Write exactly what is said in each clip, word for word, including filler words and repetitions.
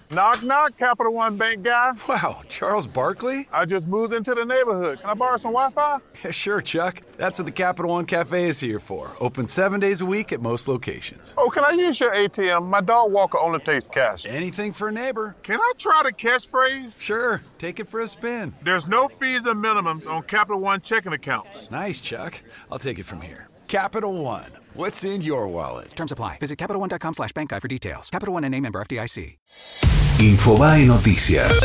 Knock, knock, Capital One Bank guy. Wow, Charles Barkley? I just moved into the neighborhood. Can I borrow some Wi-Fi? Yeah, sure, Chuck. That's what the Capital One Cafe is here for. Open seven days a week at most locations. Oh, can I use your A T M? My dog Walker only takes cash. Anything for a neighbor. Can I try the catchphrase? Sure, take it for a spin. There's no fees and minimums on Capital One checking accounts. Nice, Chuck. I'll take it from here. Capital One. What's in your wallet? Terms apply. Visit CapitalOne.com slash bank guide for details. Capital One N A member F D I C. Infobae Noticias.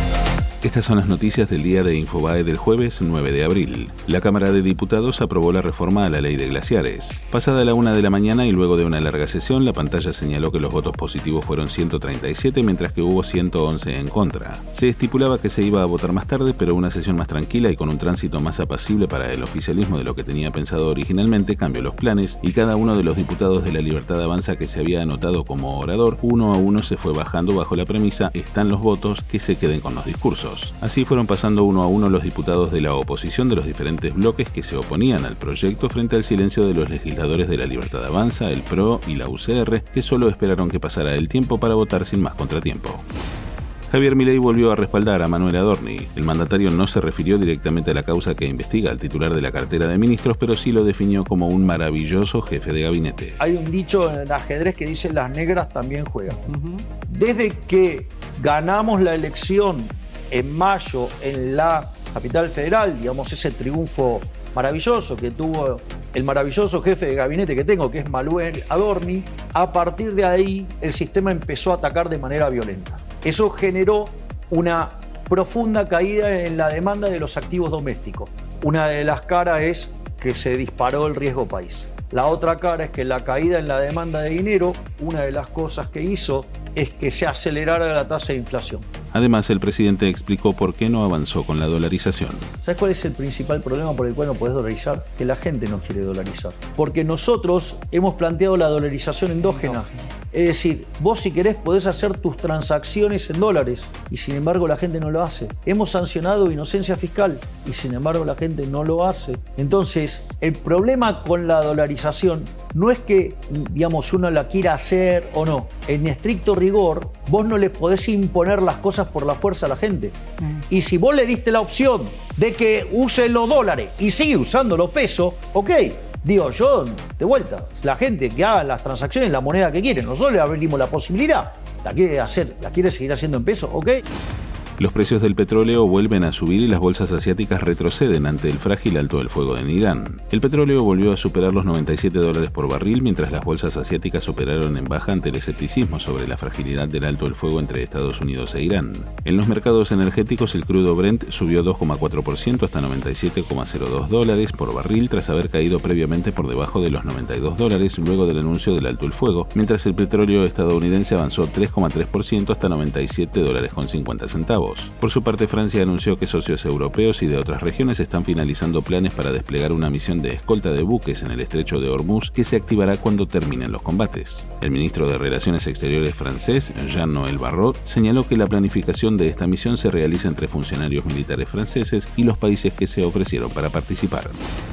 Estas son las noticias del día de Infobae del jueves nueve de abril. La Cámara de Diputados aprobó la reforma a la ley de glaciares. Pasada la una de la mañana y luego de una larga sesión, la pantalla señaló que los votos positivos fueron ciento treinta y siete, mientras que hubo ciento once en contra. Se estipulaba que se iba a votar más tarde, pero una sesión más tranquila y con un tránsito más apacible para el oficialismo de lo que tenía pensado originalmente cambió los planes y cada uno de los diputados de la Libertad Avanza que se había anotado como orador, uno a uno se fue bajando bajo la premisa «están los votos, que se queden con los discursos». Así fueron pasando uno a uno los diputados de la oposición de los diferentes bloques que se oponían al proyecto frente al silencio de los legisladores de la Libertad Avanza, el P R O y la U C R, que solo esperaron que pasara el tiempo para votar sin más contratiempo. Javier Milei volvió a respaldar a Manuel Adorni. El mandatario no se refirió directamente a la causa que investiga al titular de la cartera de ministros, pero sí lo definió como un maravilloso jefe de gabinete. Hay un dicho en el ajedrez que dice las negras también juegan. Uh-huh. Desde que ganamos la elección en mayo en la capital federal, digamos, ese triunfo maravilloso que tuvo el maravilloso jefe de gabinete que tengo, que es Manuel Adorni, a partir de ahí el sistema empezó a atacar de manera violenta. Eso generó una profunda caída en la demanda de los activos domésticos. Una de las caras es que se disparó el riesgo país. La otra cara es que la caída en la demanda de dinero, una de las cosas que hizo es que se acelerara la tasa de inflación. Además, el presidente explicó por qué no avanzó con la dolarización. ¿Sabes cuál es el principal problema por el cual no podés dolarizar? Que la gente no quiere dolarizar. Porque nosotros hemos planteado la dolarización endógena. Es decir, vos si querés podés hacer tus transacciones en dólares y sin embargo la gente no lo hace. Hemos sancionado inocencia fiscal y sin embargo la gente no lo hace. Entonces, el problema con la dolarización no es que, digamos, uno la quiera hacer o no. En estricto rigor, vos no le podés imponer las cosas por la fuerza a la gente. Mm. Y si vos le diste la opción de que use los dólares y sigue usando los pesos, ok. Digo, yo, de vuelta, la gente que haga las transacciones, la moneda que quiere, nosotros le abrimos la posibilidad. ¿La quiere hacer, la quiere seguir haciendo en pesos? Ok. Los precios del petróleo vuelven a subir y las bolsas asiáticas retroceden ante el frágil alto del fuego en Irán. El petróleo volvió a superar los noventa y siete dólares por barril, mientras las bolsas asiáticas operaron en baja ante el escepticismo sobre la fragilidad del alto del fuego entre Estados Unidos e Irán. En los mercados energéticos, el crudo Brent subió dos coma cuatro por ciento hasta noventa y siete coma cero dos dólares por barril, tras haber caído previamente por debajo de los noventa y dos dólares luego del anuncio del alto el fuego, mientras el petróleo estadounidense avanzó tres coma tres por ciento hasta noventa y siete dólares con cincuenta centavos. Por su parte, Francia anunció que socios europeos y de otras regiones están finalizando planes para desplegar una misión de escolta de buques en el estrecho de Hormuz que se activará cuando terminen los combates. El ministro de Relaciones Exteriores francés, Jean-Noël Barrot, señaló que la planificación de esta misión se realiza entre funcionarios militares franceses y los países que se ofrecieron para participar.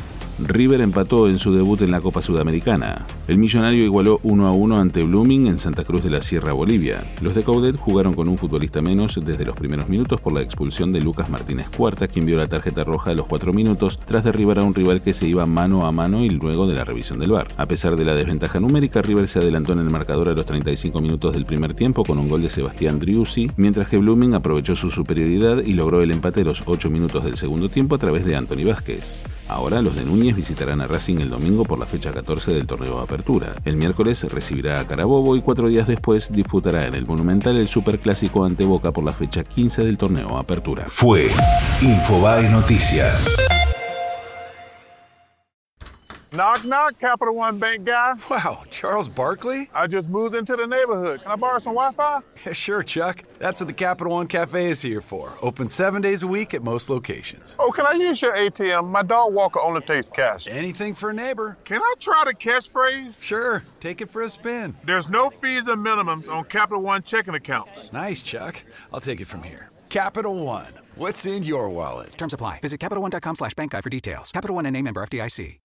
River empató en su debut en la Copa Sudamericana. El millonario igualó uno a uno ante Blooming en Santa Cruz de la Sierra, Bolivia. Los de Coudet jugaron con un futbolista menos desde los primeros minutos por la expulsión de Lucas Martínez Cuarta, quien vio la tarjeta roja a los cuatro minutos tras derribar a un rival que se iba mano a mano y luego de la revisión del V A R. A pesar de la desventaja numérica, River se adelantó en el marcador a los treinta y cinco minutos del primer tiempo con un gol de Sebastián Driussi, mientras que Blooming aprovechó su superioridad y logró el empate a los ocho minutos del segundo tiempo a través de Anthony Vázquez. Ahora los de Núñez visitarán a Racing el domingo por la fecha catorce del torneo Apertura. El miércoles recibirá a Carabobo y cuatro días después disputará en el Monumental el Superclásico ante Boca por la fecha quince del torneo Apertura. Fue Infobae Noticias. Knock, knock, Capital One Bank guy. Wow, Charles Barkley? I just moved into the neighborhood. Can I borrow some Wi-Fi? Yeah, sure, Chuck. That's what the Capital One Cafe is here for. Open seven days a week at most locations. Oh, can I use your A T M? My dog Walker only takes cash. Anything for a neighbor. Can I try the catchphrase? Sure, take it for a spin. There's no fees and minimums on Capital One checking accounts. Nice, Chuck. I'll take it from here. Capital One. What's in your wallet? Terms apply. Visit CapitalOne.com slash bank guide for details. Capital One N A member F D I C.